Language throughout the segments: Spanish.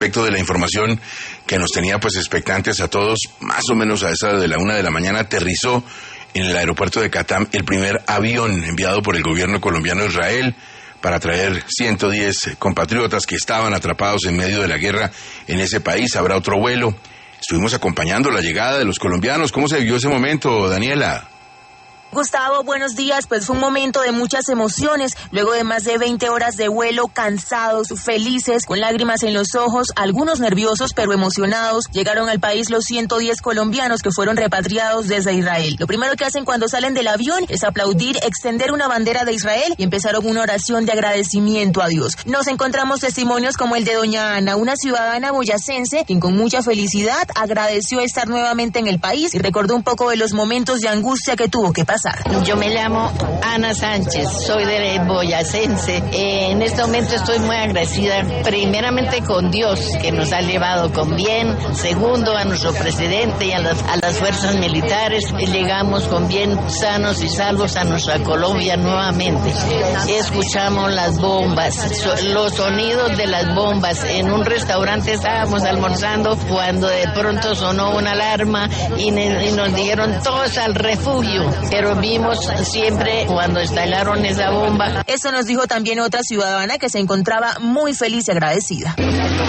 respecto de la información que nos tenía pues expectantes a todos. Más o menos a esa de la 1 de la mañana aterrizó en el aeropuerto de Catam el primer avión enviado por el gobierno colombiano a Israel para traer 110 compatriotas que estaban atrapados en medio de la guerra en ese país. Habrá otro vuelo. Estuvimos acompañando la llegada de los colombianos. ¿Cómo se vivió ese momento, Daniela? Gustavo, buenos días. Pues fue un momento de muchas emociones. Luego de más de 20 horas de vuelo, cansados, felices, con lágrimas en los ojos, algunos nerviosos pero emocionados, llegaron al país los 110 colombianos que fueron repatriados desde Israel. Lo primero que hacen cuando salen del avión es aplaudir, extender una bandera de Israel y empezaron una oración de agradecimiento a Dios. Nos encontramos testimonios como el de doña Ana, una ciudadana boyacense, quien con mucha felicidad agradeció estar nuevamente en el país y recordó un poco de los momentos de angustia que tuvo que pasar. Yo me llamo Ana Sánchez, soy de boyacense. En este momento estoy muy agradecida, primeramente con Dios, que nos ha llevado con bien. Segundo, a nuestro presidente y a las fuerzas militares. Llegamos con bien, sanos y salvos a nuestra Colombia nuevamente. Escuchamos las bombas, los sonidos de las bombas. En un restaurante estábamos almorzando cuando de pronto sonó una alarma y nos dijeron todos al refugio. Pero vimos siempre cuando estallaron esa bomba. Eso nos dijo también otra ciudadana que se encontraba muy feliz y agradecida.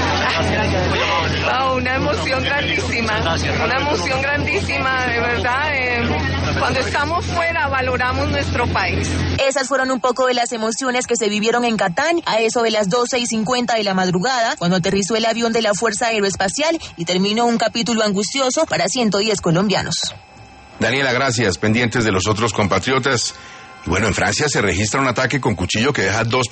Una emoción grandísima, de verdad. Cuando estamos fuera valoramos nuestro país. Esas fueron un poco de las emociones que se vivieron en Catán a eso de las 12:50 de la madrugada, cuando aterrizó el avión de la Fuerza Aeroespacial y terminó un capítulo angustioso para 110 colombianos. Daniela, gracias. Pendientes de los otros compatriotas. Y bueno, en Francia se registra un ataque con cuchillo que deja 2